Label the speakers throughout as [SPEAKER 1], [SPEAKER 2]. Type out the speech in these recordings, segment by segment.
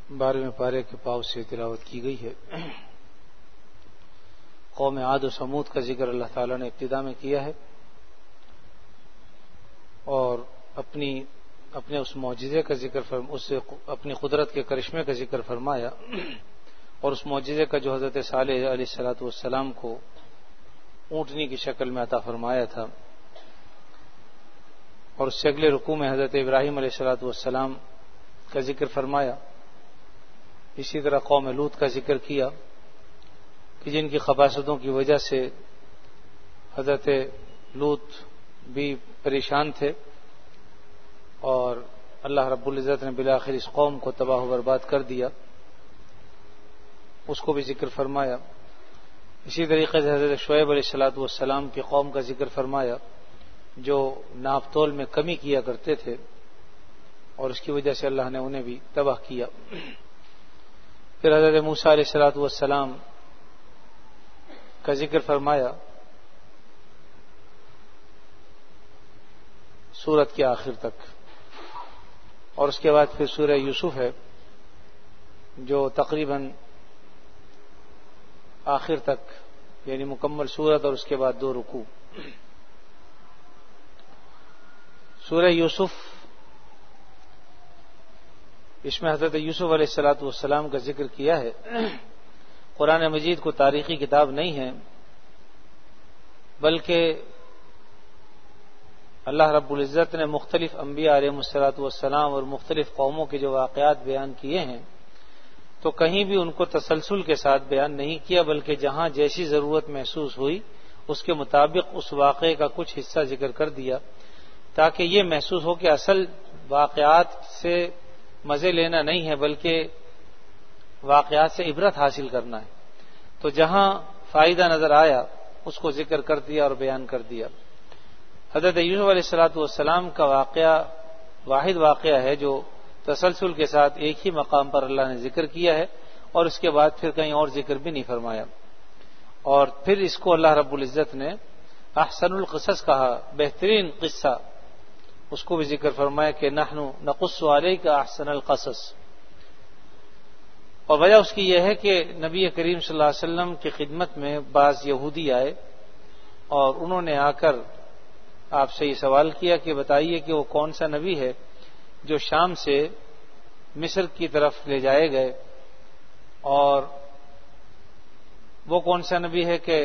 [SPEAKER 1] 12ویں پارے کے پاؤ سے تلاوت کی گئی ہے۔ قوم عاد و سمود کا ذکر اللہ تعالیٰ نے ابتدا میں کیا ہے اور اپنے اس معجزے کا ذکر اپنی قدرت کے کرشمے کا ذکر فرمایا، اور اس معجزے کا جو حضرت صالح علیہ الصلوۃ والسلام کو اونٹنی کی شکل میں عطا فرمایا تھا، اور اس سے اگلے رکوع میں حضرت ابراہیم علیہ الصلوۃ والسلام کا ذکر فرمایا۔ اسی طرح قوم لوط کا ذکر کیا کہ جن کی خباثتوں کی وجہ سے حضرت لوط بھی پریشان تھے، اور اللہ رب العزت نے بالآخر اس قوم کو تباہ و برباد کر دیا، اس کو بھی ذکر فرمایا۔ اسی طریقے سے حضرت شعیب علیہ الصلوۃ والسلام کی قوم کا ذکر فرمایا جو ناپ تول میں کمی کیا کرتے تھے، اور اس کی وجہ سے اللہ نے انہیں بھی تباہ کیا۔ پھر حضرت موسیٰ علیہ الصلوۃ والسلام کا ذکر فرمایا سورت کے آخر تک، اور اس کے بعد پھر سورہ یوسف ہے جو تقریباً آخر تک یعنی مکمل سورت، اور اس کے بعد 2 رکوع۔ سورہ یوسف، اس میں حضرت یوسف علیہ الصلوۃ والسلام کا ذکر کیا ہے۔ قرآن مجید کو تاریخی کتاب نہیں ہے، بلکہ اللہ رب العزت نے مختلف انبیاء علیہ الصلوۃ والسلام اور مختلف قوموں کے جو واقعات بیان کیے ہیں، تو کہیں بھی ان کو تسلسل کے ساتھ بیان نہیں کیا، بلکہ جہاں جیسی ضرورت محسوس ہوئی اس کے مطابق اس واقعے کا کچھ حصہ ذکر کر دیا، تاکہ یہ محسوس ہو کہ اصل واقعات سے مزے لینا نہیں ہے بلکہ واقعات سے عبرت حاصل کرنا ہے۔ تو جہاں فائدہ نظر آیا اس کو ذکر کر دیا اور بیان کر دیا۔ حضرت یوسف علیہ الصلوۃ والسلام کا واقعہ واحد واقعہ ہے جو تسلسل کے ساتھ ایک ہی مقام پر اللہ نے ذکر کیا ہے، اور اس کے بعد پھر کہیں اور ذکر بھی نہیں فرمایا، اور پھر اس کو اللہ رب العزت نے احسن القصص کہا، بہترین قصہ، اس کو بھی ذکر فرمایا کہ نحن نقص علیک احسن القصص۔ اور وجہ اس کی یہ ہے کہ نبی کریم صلی اللہ علیہ وسلم کی خدمت میں بعض یہودی آئے، اور انہوں نے آ کر آپ سے یہ سوال کیا کہ بتائیے کہ وہ کون سا نبی ہے جو شام سے مصر کی طرف لے جائے گئے، اور وہ کون سا نبی ہے کہ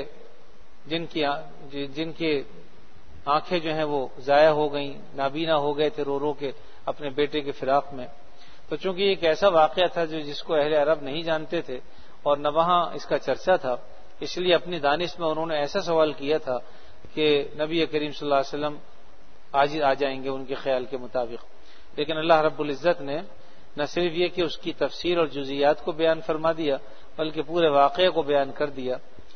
[SPEAKER 1] جن کی آنکھیں جو ہیں وہ ضائع ہو گئیں، نابینا ہو گئے تھے رو رو کے اپنے بیٹے کے فراق میں۔ تو چونکہ یہ ایک ایسا واقعہ تھا جس کو اہل عرب نہیں جانتے تھے اور نہ وہاں اس کا چرچا تھا، اس لیے اپنی دانش میں انہوں نے ایسا سوال کیا تھا کہ نبی کریم صلی اللہ علیہ وسلم آج آ جائیں گے ان کے خیال کے مطابق۔ لیکن اللہ رب العزت نے نہ صرف یہ کہ اس کی تفسیر اور جزیات کو بیان فرما دیا بلکہ پورے واقعے کو بیان کر دیا۔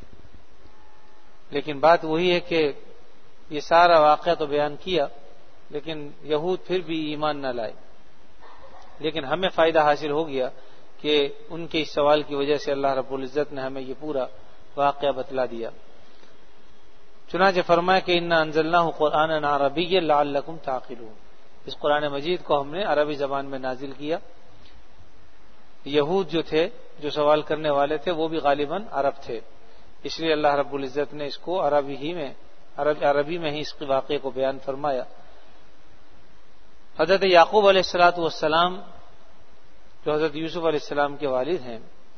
[SPEAKER 1] لیکن بات وہی ہے کہ یہ سارا واقعہ تو بیان کیا، لیکن یہود پھر بھی ایمان نہ لائے۔ لیکن ہمیں فائدہ حاصل ہو گیا کہ ان کے اس سوال کی وجہ سے اللہ رب العزت نے ہمیں یہ پورا واقعہ بتلا دیا۔ چنانچہ فرمایا کہ انا انزلناہ قرآنا عربیا لعلکم تعقلون، اس قرآن مجید کو ہم نے عربی زبان میں نازل کیا۔ یہود جو تھے، جو سوال کرنے والے تھے، وہ بھی غالباً عرب تھے، اس لیے اللہ رب العزت نے اس کو عربی میں ہی اس کے واقعے کو بیان فرمایا۔ حضرت یعقوب علیہ الصلوۃ والسلام جو حضرت یوسف علیہ السلام کے والد ہیں،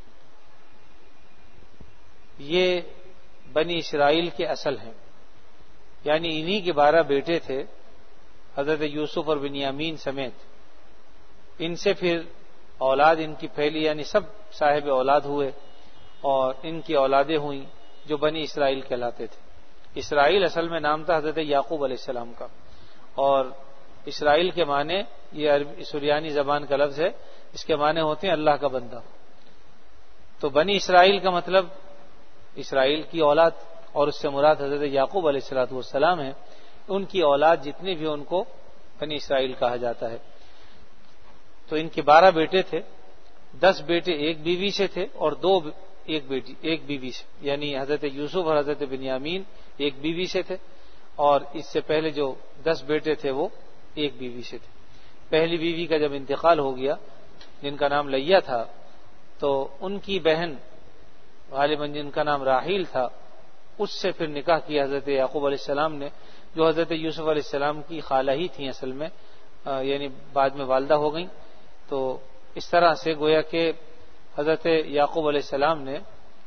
[SPEAKER 1] یہ بنی اسرائیل کے اصل ہیں، یعنی انہی کے 12 بیٹے تھے حضرت یوسف اور بنیامین سمیت۔ ان سے پھر اولاد ان کی پھیلی، یعنی سب صاحب اولاد ہوئے، اور ان کی اولادیں ہوئیں جو بنی اسرائیل کہلاتے تھے۔ اسرائیل اصل میں نام تھا حضرت یعقوب علیہ السلام کا، اور اسرائیل کے معنی، یہ سریانی زبان کا لفظ ہے، اس کے معنی ہوتے ہیں اللہ کا بندہ۔ تو بنی اسرائیل کا مطلب اسرائیل کی اولاد، اور اس سے مراد حضرت یعقوب علیہ الصلوۃ والسلام ہے۔ ان کی اولاد جتنی بھی ان کو بنی اسرائیل کہا جاتا ہے۔ تو ان کے 12 بیٹے تھے، 10 بیٹے ایک بیوی سے تھے اور 2 ایک بیوی سے، یعنی حضرت یوسف اور حضرت بنیامین ایک بیوی سے تھے، اور اس سے پہلے جو 10 بیٹے تھے وہ ایک بیوی سے تھے۔ پہلی بیوی کا جب انتقال ہو گیا جن کا نام لیا تھا، تو ان کی بہن غالباً جن کا نام راحیل تھا، اس سے پھر نکاح کیا حضرت یعقوب علیہ السلام نے، جو حضرت یوسف علیہ السلام کی خالہ ہی تھیں اصل میں، یعنی بعد میں والدہ ہو گئیں. تو اس طرح سے گویا کہ حضرت یعقوب علیہ السلام نے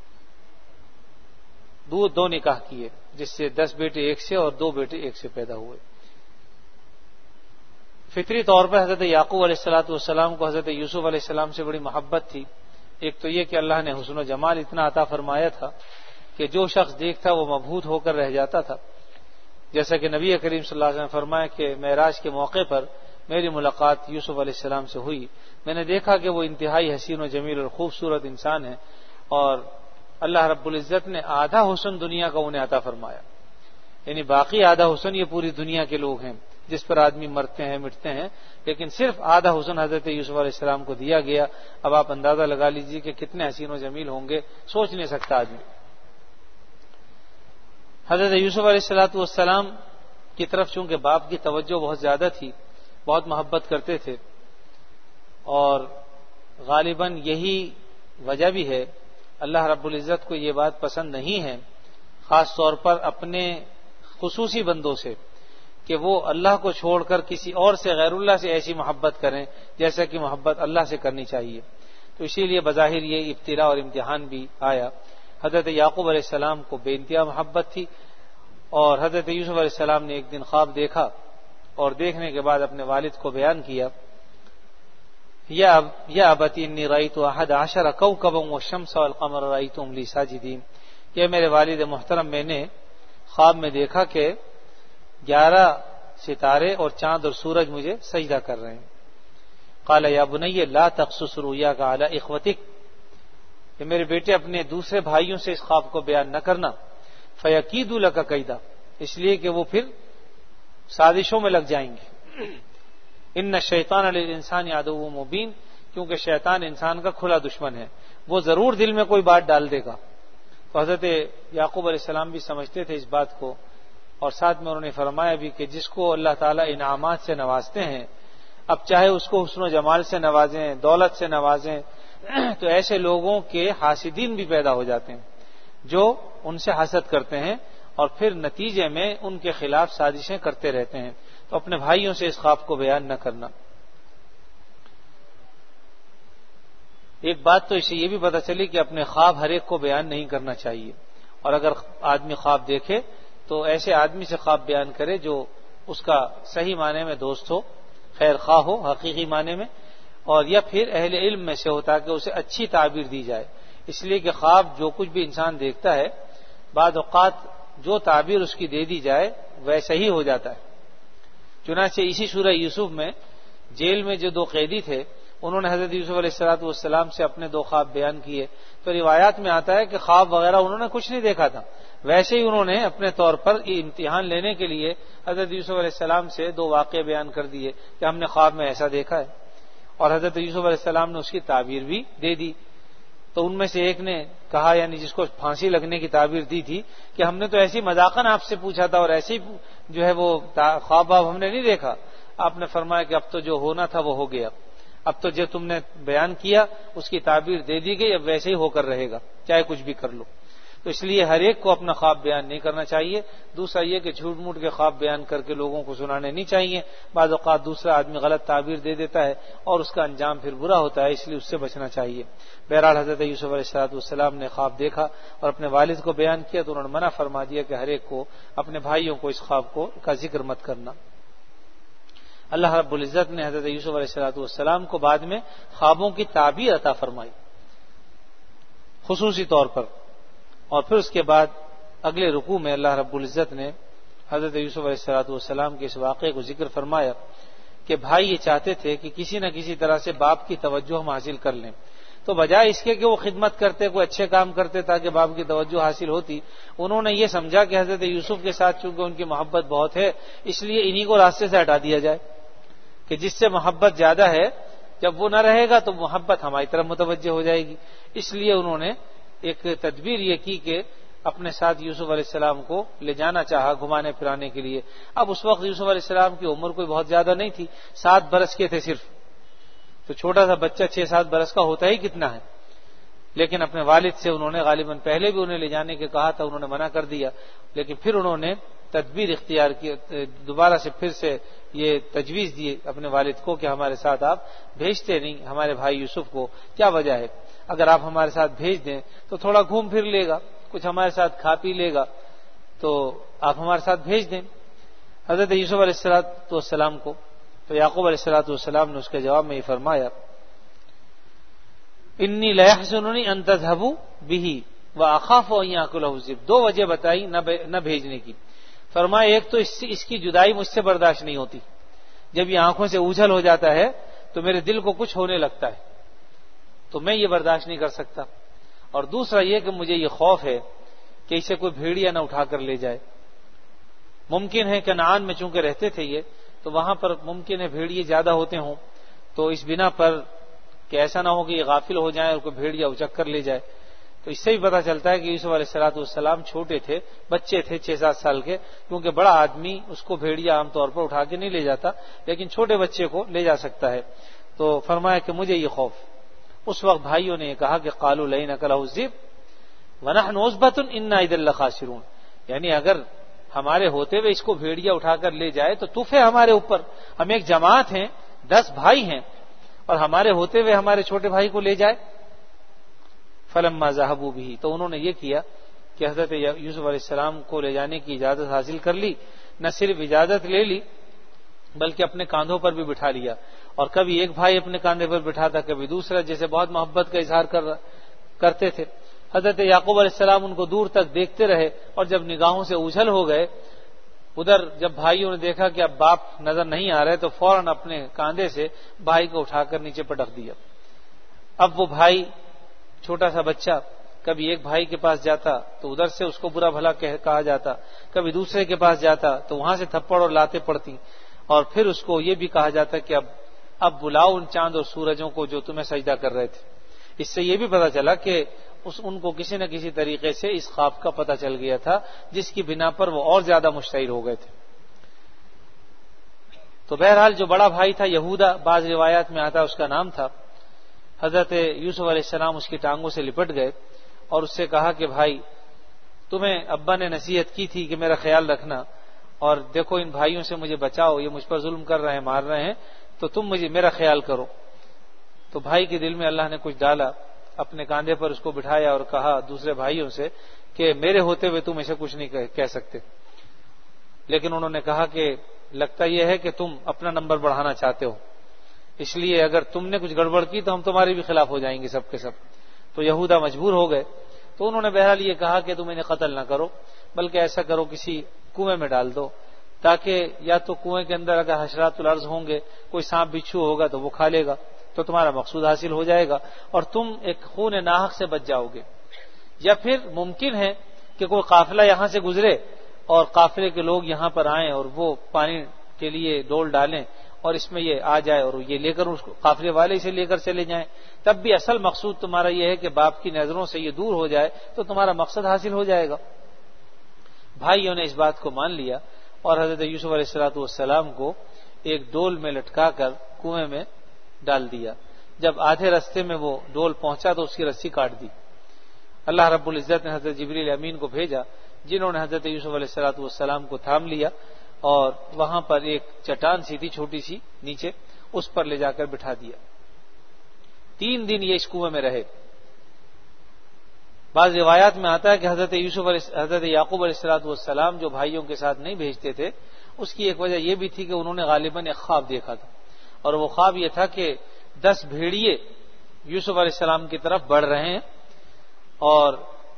[SPEAKER 1] دو نکاح کیے، جس سے 10 بیٹے ایک سے اور 2 بیٹے ایک سے پیدا ہوئے. فطری طور پر حضرت یعقوب علیہ السلام کو حضرت یوسف علیہ السلام سے بڑی محبت تھی. ایک تو یہ کہ اللہ نے حسن و جمال اتنا عطا فرمایا تھا کہ جو شخص دیکھتا وہ مبہوت ہو کر رہ جاتا تھا. جیسا کہ نبی کریم صلی اللہ علیہ وسلم نے فرمایا کہ معراج کے موقع پر میری ملاقات یوسف علیہ السلام سے ہوئی. میں نے دیکھا کہ وہ انتہائی حسین و جمیل اور خوبصورت انسان ہے، اور اللہ رب العزت نے آدھا حسن دنیا کا انہیں عطا فرمایا. یعنی باقی آدھا حسن یہ پوری دنیا کے لوگ ہیں جس پر آدمی مرتے ہیں مٹتے ہیں، لیکن صرف آدھا حسن حضرت یوسف علیہ السلام کو دیا گیا. اب آپ اندازہ لگا لیجئے کہ کتنے حسین و جمیل ہوں گے، سوچ نہیں سکتا آدمی. حضرت یوسف علیہ السلام کی طرف چونکہ باپ کی توجہ بہت زیادہ تھی، بہت محبت کرتے تھے، اور غالباً یہی وجہ بھی ہے اللہ رب العزت کو یہ بات پسند نہیں ہے، خاص طور پر اپنے خصوصی بندوں سے، کہ وہ اللہ کو چھوڑ کر کسی اور سے، غیر اللہ سے ایسی محبت کریں جیسا کہ محبت اللہ سے کرنی چاہیے. تو اسی لیے بظاہر یہ ابتلا اور امتحان بھی آیا. حضرت یعقوب علیہ السلام کو بے انتہا محبت تھی، اور حضرت یوسف علیہ السلام نے ایک دن خواب دیکھا، اور دیکھنے کے بعد اپنے والد کو بیان کیا، یا ابتی انی رأیت 11 کوكبا والشمس والقمر رأیتهم لی ساجدین. کہ میرے والد محترم، میں نے خواب میں دیکھا کہ 11 ستارے اور چاند اور سورج مجھے سجدہ کر رہے ہیں. قال یا بنی لا تقصص رؤیاک علی اخوتک، کہ میرے بیٹے اپنے دوسرے بھائیوں سے اس خواب کو بیان نہ کرنا. فیکیدوا لک کیدا، اس لیے کہ وہ پھر سازشوں میں لگ جائیں گے. ان الشیطان للانسان عدو مبین، کیونکہ شیطان انسان کا کھلا دشمن ہے، وہ ضرور دل میں کوئی بات ڈال دے گا. تو حضرت یعقوب علیہ السلام بھی سمجھتے تھے اس بات کو، اور ساتھ میں انہوں نے فرمایا بھی کہ جس کو اللہ تعالیٰ انعامات سے نوازتے ہیں، اب چاہے اس کو حسن و جمال سے نوازیں، دولت سے نوازیں، تو ایسے لوگوں کے حاسدین بھی پیدا ہو جاتے ہیں جو ان سے حسد کرتے ہیں اور پھر نتیجے میں ان کے خلاف سازشیں کرتے رہتے ہیں. تو اپنے بھائیوں سے اس خواب کو بیان نہ کرنا. ایک بات تو اسے یہ بھی پتہ چلی کہ اپنے خواب ہر ایک کو بیان نہیں کرنا چاہیے، اور اگر آدمی خواب دیکھے تو ایسے آدمی سے خواب بیان کرے جو اس کا صحیح معنی میں دوست ہو، خیر خواہ ہو حقیقی معنی میں، اور یا پھر اہل علم میں سے ہو، تاکہ اسے اچھی تعبیر دی جائے. اس لیے کہ خواب جو کچھ بھی انسان دیکھتا ہے، بعض اوقات جو تعبیر اس کی دے دی جائے ویسا ہی ہو جاتا ہے. چنانچہ اسی سورہ یوسف میں جیل میں جو 2 قیدی تھے، انہوں نے حضرت یوسف علیہ السلام سے اپنے 2 خواب بیان کیے. تو روایات میں آتا ہے کہ خواب وغیرہ انہوں نے کچھ نہیں دیکھا تھا، ویسے ہی انہوں نے اپنے طور پر امتحان لینے کے لیے حضرت یوسف علیہ السلام سے 2 واقعے بیان کر دیے کہ ہم نے خواب میں ایسا دیکھا ہے، اور حضرت یوسف علیہ السلام نے اس کی تعبیر بھی دے دی. تو ان میں سے ایک نے کہا، یعنی جس کو پھانسی لگنے کی تعبیر دی تھی، کہ ہم نے تو ایسی مذاقاً آپ سے پوچھا تھا، اور ایسے ہی جو ہے وہ خواب ہم نے نہیں دیکھا. آپ نے فرمایا کہ اب تو جو ہونا تھا وہ ہو گیا، اب تو جو تم نے بیان کیا اس کی تعبیر دے دی گئی، اب ویسے ہی ہو کر رہے گا چاہے کچھ بھی کر لو. تو اس لیے ہر ایک کو اپنا خواب بیان نہیں کرنا چاہیے. دوسرا یہ کہ جھوٹ موٹ کے خواب بیان کر کے لوگوں کو سنانے نہیں چاہیے. بعض اوقات دوسرا آدمی غلط تعبیر دے دیتا ہے اور اس کا انجام پھر برا ہوتا ہے، اس لیے اس سے بچنا چاہیے. بہرحال حضرت یوسف علیہ السلام نے خواب دیکھا اور اپنے والد کو بیان کیا، تو انہوں نے منع فرما دیا کہ ہر ایک کو، اپنے بھائیوں کو اس خواب کا ذکر مت کرنا. اللہ رب العزت نے حضرت یوسف علیہ السلام کو بعد میں خوابوں کی تعبیر عطا فرمائی خصوصی طور پر، اور پھر اس کے بعد اگلے رکوع میں اللہ رب العزت نے حضرت یوسف علیہ السلام کے اس واقعے کو ذکر فرمایا کہ بھائی یہ چاہتے تھے کہ کسی نہ کسی طرح سے باپ کی توجہ ہم حاصل کر لیں، تو بجائے اس کے کہ وہ خدمت کرتے، کوئی اچھے کام کرتے تاکہ باپ کی توجہ حاصل ہوتی، انہوں نے یہ سمجھا کہ حضرت یوسف کے ساتھ چونکہ ان کی محبت بہت ہے، اس لیے انہی کو راستے سے ہٹا دیا جائے، کہ جس سے محبت زیادہ ہے جب وہ نہ رہے گا تو محبت ہماری طرف متوجہ ہو جائے گی. اس لیے انہوں نے ایک تدبیر یہ کی کہ اپنے ساتھ یوسف علیہ السلام کو لے جانا چاہا گھمانے پھرانے کے لیے. اب اس وقت یوسف علیہ السلام کی عمر کوئی بہت زیادہ نہیں تھی، 7 برس کے تھے صرف. تو تو چھوٹا سا بچہ 6-7 برس کا ہوتا ہی کتنا ہے، لیکن اپنے والد سے انہوں نے غالباً پہلے بھی انہیں لے جانے کے کہا تھا، انہوں نے منع کر دیا، لیکن پھر انہوں نے تدبیر اختیار کی، دوبارہ سے پھر سے یہ تجویز دی اپنے والد کو کہ ہمارے ساتھ آپ بھیجتے نہیں ہمارے بھائی یوسف کو، کیا وجہ ہے؟ اگر آپ ہمارے ساتھ بھیج دیں تو تھوڑا گھوم پھر لے گا، کچھ ہمارے ساتھ کھا پی لے گا، تو آپ ہمارے ساتھ بھیج دیں حضرت یوسف علیہ السلام کو۔ تو یعقوب علیہ السلام نے اس کے جواب میں یہ فرمایا، انی لیحزننی ان تذهبوا به واخاف ان یاکلہ الذئب۔ 2 وجہ بتائی نہ بھیجنے کی۔ فرمایا ایک تو اس کی جدائی مجھ سے برداشت نہیں ہوتی، جب یہ آنکھوں سے اوجھل ہو جاتا ہے تو میرے دل کو کچھ ہونے لگتا ہے، تو میں یہ برداشت نہیں کر سکتا، اور دوسرا یہ کہ مجھے یہ خوف ہے کہ اسے کوئی بھیڑیا نہ اٹھا کر لے جائے۔ ممکن ہے کنعان میں چونکہ رہتے تھے یہ، تو وہاں پر ممکن ہے بھیڑیے زیادہ ہوتے ہوں، تو اس بنا پر کہ ایسا نہ ہو کہ یہ غافل ہو جائیں اور کوئی بھیڑیا اچک کر لے جائے۔ تو اس سے بھی پتہ چلتا ہے کہ یوسف علیہ السلام چھوٹے تھے، بچے تھے 6-7 سال کے، کیونکہ بڑا آدمی اس کو بھیڑیا عام طور پر اٹھا کے نہیں لے جاتا، لیکن چھوٹے بچے کو لے جا سکتا ہے۔ تو فرمایا کہ مجھے یہ خوف۔ اس وقت بھائیوں نے یہ کہا کہ قالوا لئن اکلہ الذئب ونحن عصبۃ انا اذا لخاسرون، یعنی اگر ہمارے ہوتے ہوئے اس کو بھیڑیا اٹھا کر لے جائے تو تف ہے ہمارے اوپر، ہم ایک جماعت ہیں، 10 بھائی ہیں، اور ہمارے ہوتے ہوئے ہمارے چھوٹے بھائی کو لے جائے۔ فلما ذهبوا به، تو انہوں نے یہ کیا کہ حضرت یوسف علیہ السلام کو لے جانے کی اجازت حاصل کر لی، نہ صرف اجازت لے لی بلکہ اپنے کاندھوں پر بھی بٹھا لیا، اور کبھی ایک بھائی اپنے کاندھے پر بٹھاتا، کبھی دوسرا، جیسے بہت محبت کا اظہار کرتے تھے۔ حضرت یعقوب علیہ السلام ان کو دور تک دیکھتے رہے، اور جب نگاہوں سے اوجھل ہو گئے، ادھر جب بھائیوں نے دیکھا کہ اب باپ نظر نہیں آ رہے تو فوراً اپنے کاندھے سے بھائی کو اٹھا کر نیچے پٹک دیا۔ اب وہ بھائی، چھوٹا سا بچہ، کبھی ایک بھائی کے پاس جاتا تو ادھر سے اس کو برا بھلا کہا جاتا، کبھی دوسرے کے پاس جاتا تو وہاں سے تھپڑ اور لاتیں پڑتی، اور پھر اس کو یہ بھی کہا جاتا کہ اب بلاؤ ان چاند اور سورجوں کو جو تمہیں سجدہ کر رہے تھے۔ اس سے یہ بھی پتہ چلا کہ ان کو کسی نہ کسی طریقے سے اس خواب کا پتہ چل گیا تھا، جس کی بنا پر وہ اور زیادہ مشتعل ہو گئے تھے۔ تو بہرحال جو بڑا بھائی تھا یہودا، بعض روایات میں آتا اس کا نام تھا، حضرت یوسف علیہ السلام اس کی ٹانگوں سے لپٹ گئے اور اس سے کہا کہ بھائی، تمہیں ابا نے نصیحت کی تھی کہ میرا خیال رکھنا، اور دیکھو ان بھائیوں سے مجھے بچاؤ، یہ مجھ پر ظلم کر رہے ہیں، مار رہے ہیں، تو تم میرا خیال کرو۔ تو بھائی کے دل میں اللہ نے کچھ ڈالا، اپنے کاندھے پر اس کو بٹھایا اور کہا دوسرے بھائیوں سے کہ میرے ہوتے ہوئے تم اسے کچھ نہیں کہہ سکتے، لیکن انہوں نے کہا کہ لگتا یہ ہے کہ تم اپنا نمبر بڑھانا چاہتے ہو، اس لیے اگر تم نے کچھ گڑبڑ کی تو ہم تمہارے بھی خلاف ہو جائیں گے سب کے سب۔ تو یہودا مجبور ہو گئے، تو انہوں نے بہرحال یہ کہا کہ تم انہیں قتل نہ کرو، بلکہ ایسا کرو کسی کنویں میں ڈال دو، تاکہ یا تو کنویں کے اندر اگر حشرات الارض ہوں گے، کوئی سانپ بچھو ہوگا تو وہ کھا لے گا، تو تمہارا مقصود حاصل ہو جائے گا اور تم ایک خون ناحق سے بچ جاؤ گے۔ یا پھر ممکن ہے کہ کوئی قافلہ یہاں سے گزرے اور قافلے کے لوگ یہاں پر آئیں اور وہ پانی کے لیے ڈول ڈالیں اور اس میں یہ آ جائے اور یہ لے کر اس قافلے والے اسے لے کر چلے جائیں، تب بھی اصل مقصود تمہارا یہ ہے کہ باپ کی نظروں سے یہ دور ہو جائے تو تمہارا مقصد حاصل ہو جائے گا۔ بھائیوں نے اس بات کو مان لیا اور حضرت یوسف علیہ السلام کو ایک ڈول میں لٹکا کر کنویں میں ڈال دیا۔ جب آدھے رستے میں وہ ڈول پہنچا تو اس کی رسی کاٹ دی۔ اللہ رب العزت نے حضرت جبریل امین کو بھیجا، جنہوں نے حضرت یوسف علیہ السلام کو تھام لیا اور وہاں پر ایک چٹان سی تھی چھوٹی سی نیچے، اس پر لے جا کر بٹھا دیا۔ 3 دن یہ اس کنویں میں رہے۔ بعض روایات میں آتا ہے کہ حضرت یعقوب علیہ السلام جو بھائیوں کے ساتھ نہیں بھیجتے تھے، اس کی ایک وجہ یہ بھی تھی کہ انہوں نے غالباً ایک خواب دیکھا تھا، اور وہ خواب یہ تھا کہ 10 بھیڑیے یوسف علیہ السلام کی طرف بڑھ رہے ہیں اور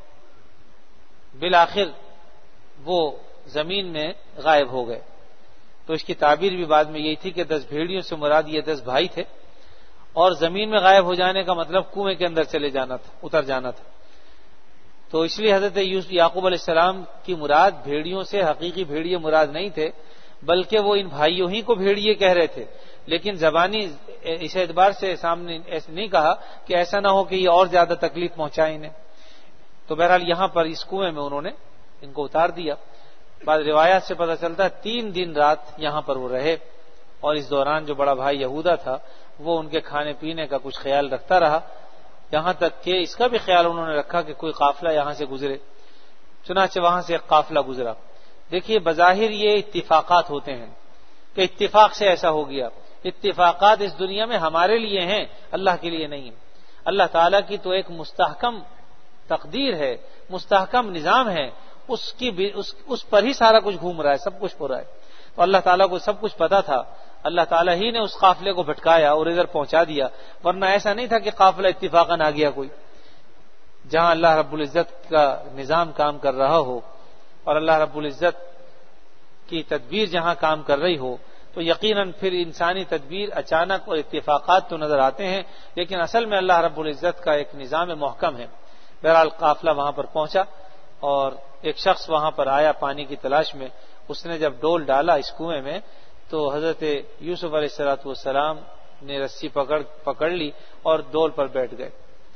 [SPEAKER 1] بالآخر وہ زمین میں غائب ہو گئے۔ تو اس کی تعبیر بھی بعد میں یہی تھی کہ 10 بھیڑیوں سے مراد یہ 10 بھائی تھے، اور زمین میں غائب ہو جانے کا مطلب کنویں کے اندر چلے جانا تھا، اتر جانا تھا۔ تو اس لیے حضرت یعقوب علیہ السلام کی مراد بھیڑیوں سے حقیقی بھیڑیے مراد نہیں تھے، بلکہ وہ ان بھائیوں ہی کو بھیڑیے کہہ رہے تھے، لیکن زبانی اس اعتبار سے سامنے ایسے نہیں کہا کہ ایسا نہ ہو کہ یہ اور زیادہ تکلیف پہنچائیں انہیں۔ تو بہرحال یہاں پر اس کنویں میں انہوں نے ان کو اتار دیا۔ بعض روایات سے پتہ چلتا ہے 3 دن رات یہاں پر وہ رہے، اور اس دوران جو بڑا بھائی یہودا تھا وہ ان کے کھانے پینے کا کچھ خیال رکھتا رہا، یہاں تک کہ اس کا بھی خیال انہوں نے رکھا کہ کوئی قافلہ یہاں سے گزرے۔ چنانچہ وہاں سے ایک قافلہ گزرا۔ دیکھیے بظاہر یہ اتفاقات ہوتے ہیں کہ اتفاق سے ایسا ہو گیا، اتفاقات اس دنیا میں ہمارے لیے ہیں، اللہ کے لیے نہیں۔ اللہ تعالیٰ کی تو ایک مستحکم تقدیر ہے، مستحکم نظام ہے، اس پر ہی سارا کچھ گھوم رہا ہے، سب کچھ ہو رہا ہے۔ تو اللہ تعالیٰ کو سب کچھ پتا تھا، اللہ تعالیٰ ہی نے اس قافلے کو بھٹکایا اور ادھر پہنچا دیا، ورنہ ایسا نہیں تھا کہ قافلہ اتفاقاً آ گیا کوئی۔ جہاں اللہ رب العزت کا نظام کام کر رہا ہو اور اللہ رب العزت کی تدبیر جہاں کام کر رہی ہو تو یقیناً پھر انسانی تدبیر اچانک اور اتفاقات تو نظر آتے ہیں، لیکن اصل میں اللہ رب العزت کا ایک نظام محکم ہے۔ بہرحال قافلہ وہاں پر پہنچا اور ایک شخص وہاں پر آیا پانی کی تلاش میں، اس نے جب ڈول ڈالا اس کنویں میں تو حضرت یوسف علیہ الصلوۃ والسلام نے رسی پکڑ لی اور ڈول پر بیٹھ گئے۔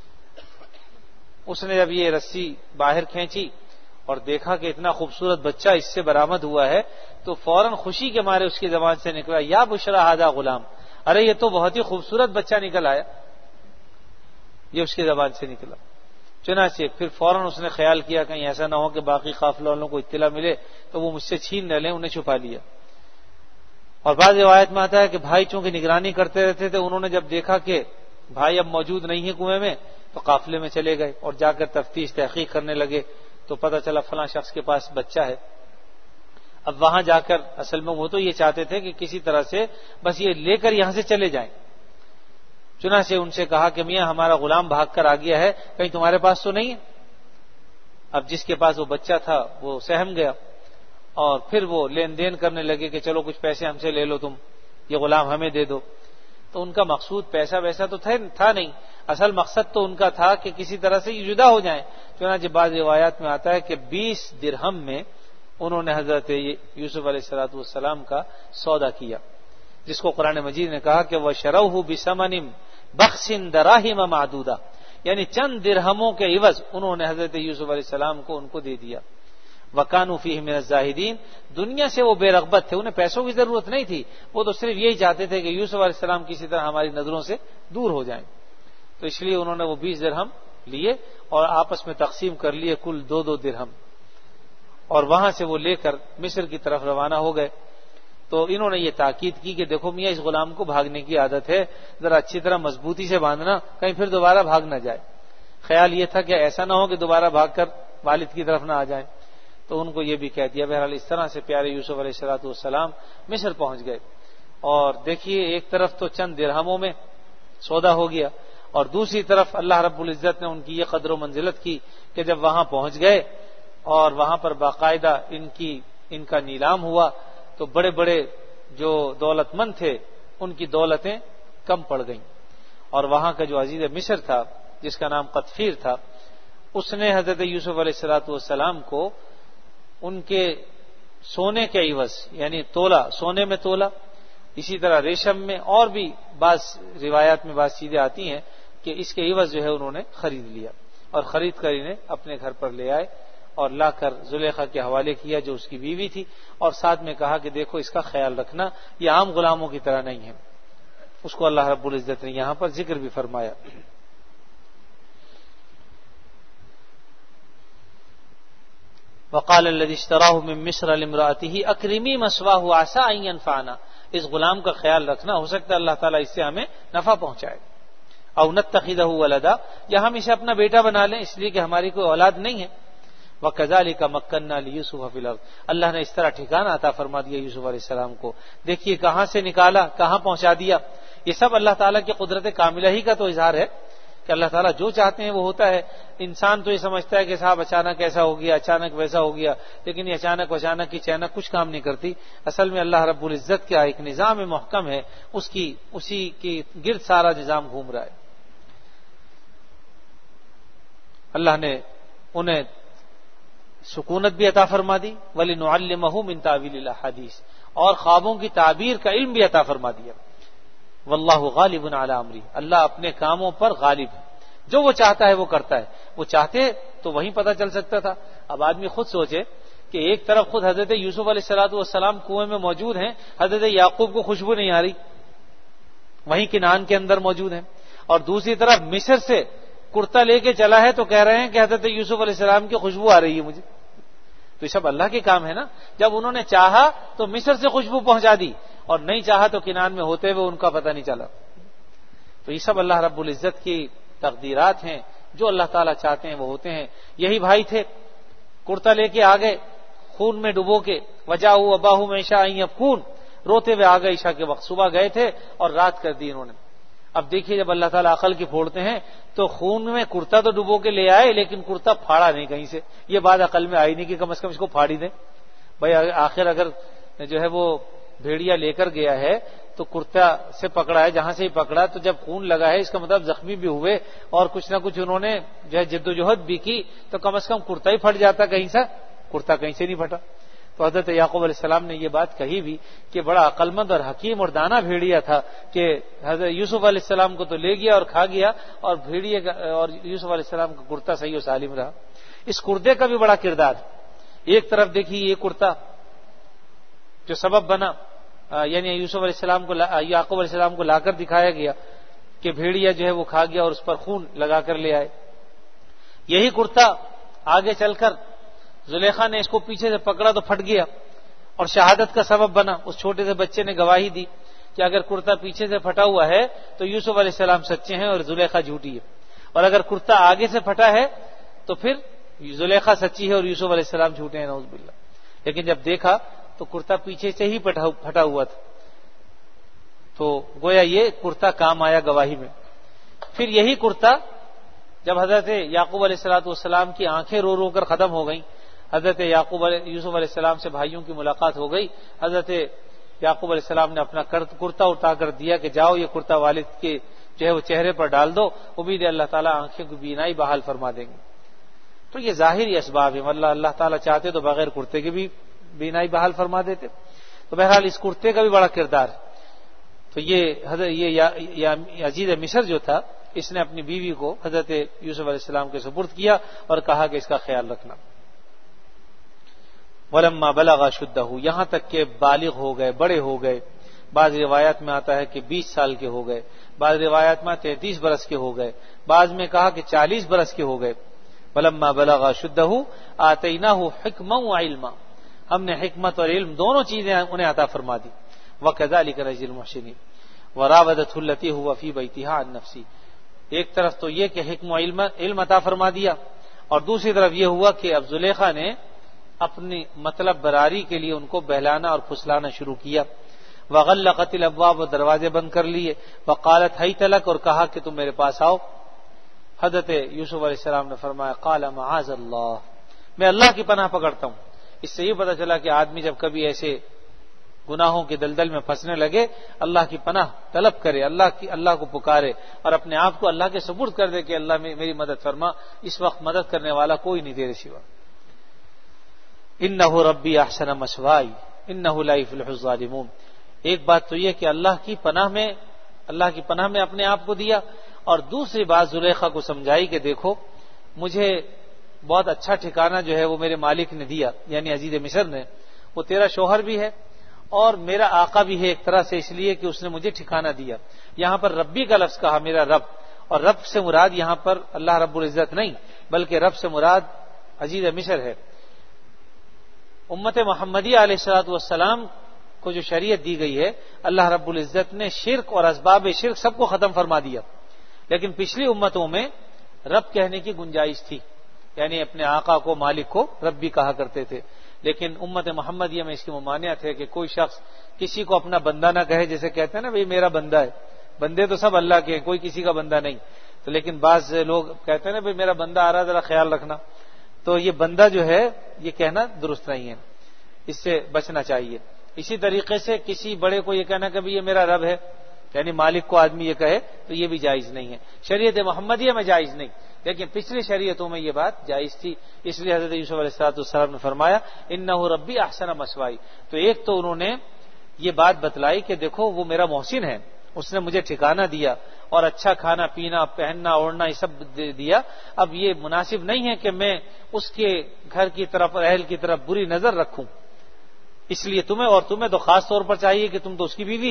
[SPEAKER 1] اس نے جب یہ رسی باہر کھینچی اور دیکھا کہ اتنا خوبصورت بچہ اس سے برآمد ہوا ہے تو فوراً خوشی کے مارے اس کی زبان سے نکلا یا بشرا ھذا غلام، ارے یہ تو بہت ہی خوبصورت بچہ نکل آیا، یہ اس کی زبان سے نکلا۔ چنانچہ پھر فوراً اس نے خیال کیا کہیں ایسا نہ ہو کہ باقی قافلہ والوں کو اطلاع ملے تو وہ مجھ سے چھین نہ لیں، انہیں چھپا لیا۔ اور بعض روایت میں آتا ہے کہ بھائی چونکہ نگرانی کرتے رہتے تھے، انہوں نے جب دیکھا کہ بھائی اب موجود نہیں ہے کنویں میں تو قافلے میں چلے گئے اور جا کر تفتیش تحقیق کرنے لگے تو پتہ چلا فلاں شخص کے پاس بچہ ہے۔ اب وہاں جا کر اصل میں وہ تو یہ چاہتے تھے کہ کسی طرح سے بس یہ لے کر یہاں سے چلے جائیں۔ چنانچہ ان سے کہا کہ میاں ہمارا غلام بھاگ کر آ گیا ہے، کہیں تمہارے پاس تو نہیں ہے؟ اب جس کے پاس وہ بچہ تھا وہ سہم گیا اور پھر وہ لین دین کرنے لگے کہ چلو کچھ پیسے ہم سے لے لو، تم یہ غلام ہمیں دے دو۔ تو ان کا مقصود پیسہ ویسا تو تھا نہیں، اصل مقصد تو ان کا تھا کہ کسی طرح سے یہ جدا ہو جائیں۔ چنانچہ بعض روایات میں آتا ہے کہ 20 درہم میں انہوں نے حضرت یوسف علیہ الصلوۃ والسلام کا سودا کیا، جس کو قرآن مجید نے کہا کہ وَشَرَوْهُ بِثَمَنٍ بَخْسٍ دَرَاهِمَ مَعْدُودَةٍ، یعنی چند درہموں کے عوض انہوں نے حضرت یوسف علیہ السلام کو ان کو دے دیا۔ وَكَانُوا فِيهِ مِنَ الزَّاهِدِينَ، دنیا سے وہ بے رغبت تھے، انہیں پیسوں کی ضرورت نہیں تھی، وہ تو صرف یہی چاہتے تھے کہ یوسف علیہ السلام کسی طرح ہماری نظروں سے دور ہو جائیں۔ تو اس لیے انہوں نے وہ 20 درہم لیے اور آپس میں تقسیم کر لیے کل 2 درہم، اور وہاں سے وہ لے کر مصر کی طرف روانہ ہو گئے۔ تو انہوں نے یہ تاکید کی کہ دیکھو میاں اس غلام کو بھاگنے کی عادت ہے، ذرا اچھی طرح مضبوطی سے باندھنا کہیں پھر دوبارہ بھاگ نہ جائے۔ خیال یہ تھا کہ ایسا نہ ہو کہ دوبارہ بھاگ کر والد کی طرف نہ آ جائیں، تو ان کو یہ بھی کہہ دیا۔ بہرحال اس طرح سے پیارے یوسف علیہ الصلوۃ والسلام مصر پہنچ گئے، اور دیکھیے ایک طرف تو چند درہموں میں سودا ہو گیا اور دوسری طرف اللہ رب العزت نے ان کی یہ قدر و منزلت کی کہ جب وہاں پہنچ گئے اور وہاں پر باقاعدہ ان کا نیلام ہوا تو بڑے بڑے جو دولت مند تھے ان کی دولتیں کم پڑ گئیں، اور وہاں کا جو عزیز مصر تھا جس کا نام قطفیر تھا، اس نے حضرت یوسف علیہ الصلوۃ والسلام کو ان کے سونے کے عوض یعنی تولا، سونے میں تولا، اسی طرح ریشم میں، اور بھی بعض روایات میں بعض چیزیں آتی ہیں کہ اس کے عوض جو ہے انہوں نے خرید لیا، اور خرید کر انہیں اپنے گھر پر لے آئے اور لا کر زلیخا کے حوالے کیا جو اس کی بیوی تھی، اور ساتھ میں کہا کہ دیکھو اس کا خیال رکھنا، یہ عام غلاموں کی طرح نہیں ہے۔ اس کو اللہ رب العزت نے یہاں پر ذکر بھی فرمایا۔ وقال الذي اشتراه من مصر لامرأته اكرمي مثواه عسى ان ينفعنا، اس غلام کا خیال رکھنا، ہو سکتا ہے اللہ تعالیٰ اس سے ہمیں نفع پہنچائے۔ او نتخذه ولدا، یا ہم اسے اپنا بیٹا بنا لیں اس لیے کہ ہماری کوئی اولاد نہیں ہے۔ وَكَذَلِكَ مَكَّنَّا لِيُوسُفَ فِي الْأَرْضِ، اللہ نے اس طرح ٹھکانہ عطا فرما دیا یوسف علیہ السلام کو۔ دیکھیے کہاں سے نکالا، کہاں پہنچا دیا، یہ سب اللہ تعالیٰ کی قدرت کاملہ ہی کا تو اظہار ہے کہ اللہ تعالیٰ جو چاہتے ہیں وہ ہوتا ہے۔ انسان تو یہ سمجھتا ہے کہ صاحب اچانک ایسا ہو گیا، اچانک ویسا ہو گیا، لیکن یہ اچانک کی چینک کچھ کام نہیں کرتی۔ اصل میں اللہ رب العزت کا ایک نظام محکم ہے، اسی کی گرد سارا نظام گھوم رہا ہے۔ اللہ نے انہیں سکونت بھی عطا فرما دی، وَلِنُعَلِّمَهُ مِن تَأْوِيلِ الْأَحَادِيثِ، اور خوابوں کی تعبیر کا علم بھی عطا فرما دیا۔ وَاللَّهُ غَالِبٌ عَلَى أَمْرِهِ، اللہ اپنے کاموں پر غالب ہے، جو وہ چاہتا ہے وہ کرتا ہے۔ وہ چاہتے تو وہیں پتہ چل سکتا تھا۔ اب آدمی خود سوچے کہ ایک طرف خود حضرت یوسف علیہ الصلوۃ والسلام کنویں میں موجود ہیں، حضرت یعقوب کو خوشبو نہیں آ رہی، وہیں کنعان کے اندر موجود ہیں، اور دوسری طرف مصر سے کرتا لے کے چلا ہے تو کہہ رہے ہیں کہ حضرت یوسف علیہ السلام کی خوشبو آ رہی ہے مجھے. تو یہ سب اللہ کے کام ہے نا. جب انہوں نے چاہا تو مصر سے خوشبو پہنچا دی، اور نہیں چاہا تو کنعان میں ہوتے ہوئے ان کا پتہ نہیں چلا. تو یہ سب اللہ رب العزت کی تقدیرات ہیں، جو اللہ تعالیٰ چاہتے ہیں وہ ہوتے ہیں. یہی بھائی تھے، کرتا لے کے آ گئے خون میں ڈبو کے، وجاؤ اباہم عشاء یبکون، روتے ہوئے آ گئے عشاء کے وقت. صبح گئے تھے اور رات کر دی انہوں نے. اب دیکھیے جب اللہ تعالیٰ عقل کی پھوڑتے ہیں تو خون میں کرتا تو ڈبو کے لے آئے لیکن کرتا پھاڑا نہیں کہیں سے. یہ بات عقل میں آئی نہیں کہ کم از کم اس کو پھاڑ ہی دیں. بھائی آخر اگر جو ہے وہ بھیڑیا لے کر گیا ہے تو کرتا سے پکڑا ہے، جہاں سے ہی پکڑا تو جب خون لگا ہے اس کا مطلب زخمی بھی ہوئے اور کچھ نہ کچھ انہوں نے جو ہے جد و جہد بھی کی، تو کم از کم کرتا ہی پھٹ جاتا کہیں سے. کرتا کہیں سے نہیں پھٹا. تو حضرت یعقوب علیہ السلام نے یہ بات کہی بھی کہ بڑا عقل مند اور حکیم اور دانا بھیڑیا تھا کہ حضرت یوسف علیہ السلام کو تو لے گیا اور کھا گیا، اور بھیڑیے اور یوسف علیہ السلام کا کرتا صحیح و سالم رہا. اس کردے کا بھی بڑا کردار. ایک طرف دیکھیے یہ کرتا جو سبب بنا، یعنی یوسف علیہ السلام کو یعقوب علیہ السلام کو لا کر دکھایا گیا کہ بھیڑیا جو ہے وہ کھا گیا اور اس پر خون لگا کر لے آئے. یہی کرتا آگے چل کر زلیخا نے اس کو پیچھے سے پکڑا تو پھٹ گیا اور شہادت کا سبب بنا. اس چھوٹے سے بچے نے گواہی دی کہ اگر کرتا پیچھے سے پھٹا ہوا ہے تو یوسف علیہ السلام سچے ہیں اور زلیخا جھوٹی ہے، اور اگر کرتا آگے سے پھٹا ہے تو پھر زلیخا سچی ہے اور یوسف علیہ السلام جھوٹے ہیں، نعوذ باللہ. لیکن جب دیکھا تو کرتا پیچھے سے ہی پھٹا ہوا تھا، تو گویا یہ کرتا کام آیا گواہی میں. پھر یہی کرتا جب حضرت یعقوب علیہ السلام کی آنکھیں رو رو کر ختم ہو گئیں، حضرت یوسف علیہ السلام سے بھائیوں کی ملاقات ہو گئی، حضرت یعقوب علیہ السلام نے اپنا کرتا اٹھا کر دیا کہ جاؤ یہ کرتا والد کے جو ہے وہ چہرے پر ڈال دو، امید ہے اللہ تعالیٰ آنکھیں کی بینائی بحال فرما دیں گے. تو یہ ظاہری اسباب ہیں، اللہ تعالیٰ چاہتے تو بغیر کرتے کے بھی بینائی بحال فرما دیتے. تو بہرحال اس کرتے کا بھی بڑا کردار ہے. تو یہ عزیز مصر جو تھا اس نے اپنی بیوی کو حضرت یوسف علیہ السلام کے سپرد کیا اور کہا کہ اس کا خیال رکھنا. ولما بلغ اشدہ، یہاں تک کہ بالغ ہو گئے، بڑے ہو گئے. بعض روایات میں آتا ہے کہ 20 سال کے ہو گئے، بعض روایات میں 33 برس کے ہو گئے، بعض میں کہا کہ 40 برس کے ہو گئے. ولما بلغ اشدہ آتیناہ حکما وعلما، ہم نے حکمت اور علم دونوں چیزیں انہیں عطا فرما دی. وکذالک نجزی المحسنین وراودته التي هو في بيتها عن نفسه. ایک طرف تو یہ کہ حکم و علم عطا فرما دیا، اور دوسری طرف یہ ہوا کہ اب زلیخا نے اپنی مطلب براری کے لیے ان کو بہلانا اور پھسلانا شروع کیا. وغلقت الابواب، دروازے بند کر لیے. وقالت حیت لک، اور کہا کہ تم میرے پاس آؤ. حضرت یوسف علیہ السلام نے فرمایا قال معاذ اللہ، میں اللہ کی پناہ پکڑتا ہوں. اس سے یہ پتہ چلا کہ آدمی جب کبھی ایسے گناہوں کے دلدل میں پھنسنے لگے اللہ کی پناہ طلب کرے، اللہ کو پکارے اور اپنے آپ کو اللہ کے سپرد کر دے کہ اللہ میری مدد فرما. اس وقت مدد کرنے والا کوئی نہیں تیرے سوا. انہ ربی احسن مثوائی انہ لا یفلح الظالمون. ایک بات تو یہ کہ اللہ کی پناہ میں اپنے آپ کو دیا، اور دوسری بات زلیخا کو سمجھائی کہ دیکھو مجھے بہت اچھا ٹھکانہ جو ہے وہ میرے مالک نے دیا، یعنی عزیز مصر نے. وہ تیرا شوہر بھی ہے اور میرا آقا بھی ہے ایک طرح سے، اس لیے کہ اس نے مجھے ٹھکانہ دیا. یہاں پر ربی کا لفظ کہا، میرا رب، اور رب سے مراد یہاں پر اللہ رب العزت نہیں بلکہ رب سے مراد عزیز مصر ہے. امت محمدیہ علیہ الصلوۃ والسلام کو جو شریعت دی گئی ہے اللہ رب العزت نے شرک اور اسباب شرک سب کو ختم فرما دیا. لیکن پچھلی امتوں میں رب کہنے کی گنجائش تھی، یعنی اپنے آقا کو مالک کو رب بھی کہا کرتے تھے. لیکن امت محمدیہ میں اس کی ممانعت ہے کہ کوئی شخص کسی کو اپنا بندہ نہ کہے، جیسے کہتے ہیں نا بھئی میرا بندہ ہے. بندے تو سب اللہ کے ہیں، کوئی کسی کا بندہ نہیں. تو لیکن بعض لوگ کہتے ہیں نا بھئی میرا بندہ آ رہا ذرا خیال رکھنا. تو یہ بندہ جو ہے یہ کہنا درست نہیں ہے، اس سے بچنا چاہیے. اسی طریقے سے کسی بڑے کو یہ کہنا کہ یہ میرا رب ہے، یعنی مالک کو آدمی یہ کہے تو یہ بھی جائز نہیں ہے. شریعت محمدیہ میں جائز نہیں، لیکن پچھلی شریعتوں میں یہ بات جائز تھی. اس لیے حضرت یوسف علیہ السلام نے فرمایا انہ ربی احسن مثوائی. تو ایک تو انہوں نے یہ بات بتلائی کہ دیکھو وہ میرا محسن ہے، اس نے مجھے ٹھکانہ دیا اور اچھا کھانا پینا پہننا اوڑھنا یہ سب دیا. اب یہ مناسب نہیں ہے کہ میں اس کے گھر کی طرف اہل کی طرف بری نظر رکھوں. اس لیے تمہیں تو خاص طور پر چاہیے کہ تم تو اس کی بیوی ہو،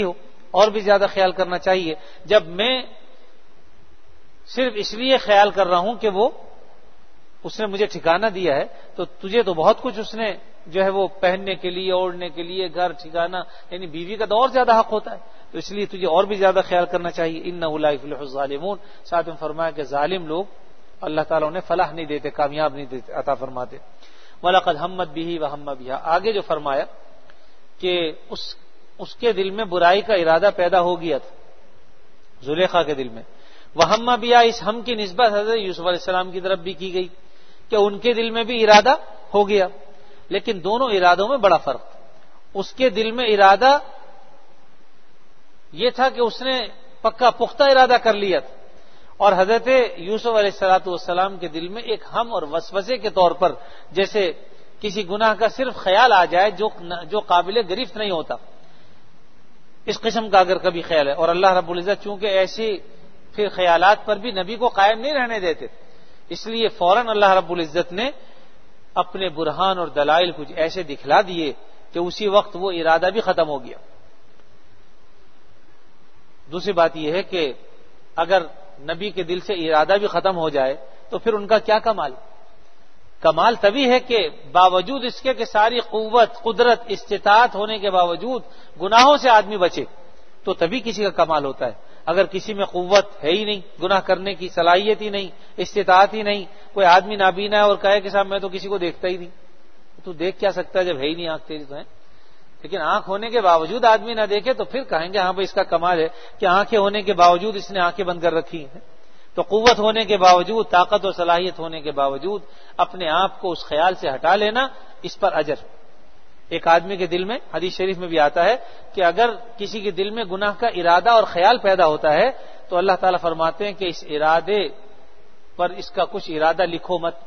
[SPEAKER 1] اور بھی زیادہ خیال کرنا چاہیے. جب میں صرف اس لیے خیال کر رہا ہوں کہ وہ اس نے مجھے ٹھکانہ دیا ہے، تو تجھے تو بہت کچھ اس نے جو ہے وہ پہننے کے لیے، اوڑھنے کے لیے، گھر ٹھکانہ، یعنی بیوی کا تو اور زیادہ حق ہوتا ہے، تو اس لیے تجھے اور بھی زیادہ خیال کرنا چاہیے. انہ لا یفلح الظالمون. ساتھ میں فرمایا کہ ظالم لوگ اللہ تعالیٰ انہیں فلاح نہیں دیتے، کامیاب نہیں دیتے، عطا فرماتے. وَلَقَدْ هَمَّتْ بِهِ وَهَمَّ بِهَا. آگے جو فرمایا کہ اس کے دل میں برائی کا ارادہ پیدا ہو گیا تھا، زلیخا کے دل میں. وَهَمَّ بِهَا، اس ہم کی نسبت حضرت یوسف علیہ السلام کی طرف بھی کی گئی کہ ان کے دل میں بھی ارادہ ہو گیا، لیکن دونوں ارادوں میں بڑا فرق. اس کے دل میں ارادہ یہ تھا کہ اس نے پکا پختہ ارادہ کر لیا تھا، اور حضرت یوسف علیہ السلام کے دل میں ایک ہم اور وسوسے کے طور پر جیسے کسی گناہ کا صرف خیال آ جائے جو قابل گرفت نہیں ہوتا، اس قسم کا اگر کبھی خیال ہے. اور اللہ رب العزت چونکہ ایسی پھر خیالات پر بھی نبی کو قائم نہیں رہنے دیتے، اس لیے فوراً اللہ رب العزت نے اپنے برہان اور دلائل کچھ ایسے دکھلا دیے کہ اسی وقت وہ ارادہ بھی ختم ہو گیا. دوسری بات یہ ہے کہ اگر نبی کے دل سے ارادہ بھی ختم ہو جائے تو پھر ان کا کیا کمال؟ کمال تبھی ہے کہ باوجود اس کے کہ ساری قوت، قدرت، استطاعت ہونے کے باوجود گناہوں سے آدمی بچے، تو تبھی کسی کا کمال ہوتا ہے. اگر کسی میں قوت ہے ہی نہیں، گناہ کرنے کی صلاحیت ہی نہیں، استطاعت ہی نہیں، کوئی آدمی نابینا ہے اور کہے کہ صاحب میں تو کسی کو دیکھتا ہی نہیں، تو دیکھ کیا سکتا ہے جب ہے ہی نہیں آنکھ تیری تو ہے. لیکن آنکھ ہونے کے باوجود آدمی نہ دیکھے تو پھر کہیں گے ہاں بھائی اس کا کمال ہے کہ آنکھیں ہونے کے باوجود اس نے آنکھیں بند کر رکھی ہیں. تو قوت ہونے کے باوجود، طاقت اور صلاحیت ہونے کے باوجود اپنے آپ کو اس خیال سے ہٹا لینا، اس پر اجر. ایک آدمی کے دل میں، حدیث شریف میں بھی آتا ہے کہ اگر کسی کے دل میں گناہ کا ارادہ اور خیال پیدا ہوتا ہے تو اللہ تعالیٰ فرماتے ہیں کہ اس ارادے پر اس کا کچھ ارادہ لکھو مت،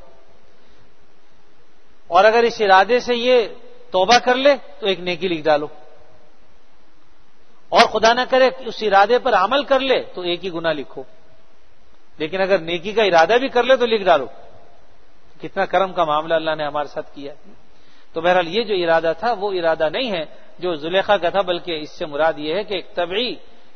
[SPEAKER 1] اور اگر اس ارادے سے یہ توبہ کر لے تو ایک نیکی لکھ ڈالو، اور خدا نہ کرے اس ارادے پر عمل کر لے تو ایک ہی گناہ لکھو. لیکن اگر نیکی کا ارادہ بھی کر لے تو لکھ ڈالو. کتنا کرم کا معاملہ اللہ نے ہمارے ساتھ کیا. تو بہرحال یہ جو ارادہ تھا وہ ارادہ نہیں ہے جو زلیخا کا تھا، بلکہ اس سے مراد یہ ہے کہ ایک طبعی